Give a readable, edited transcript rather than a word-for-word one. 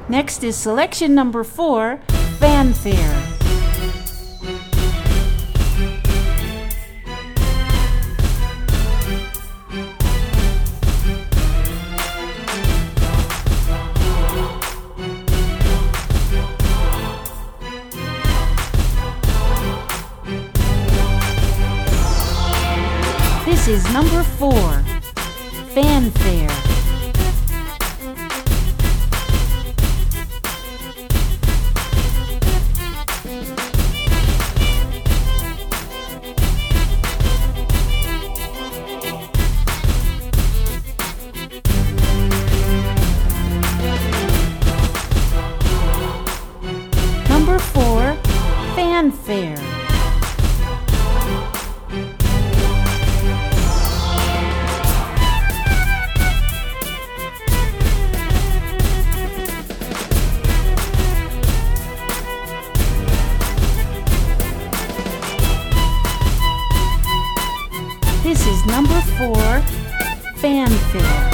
Next is selection number 4, fanfare. This is number 4, fanfare. Number 4, fanfare. This is number 4, fanfare.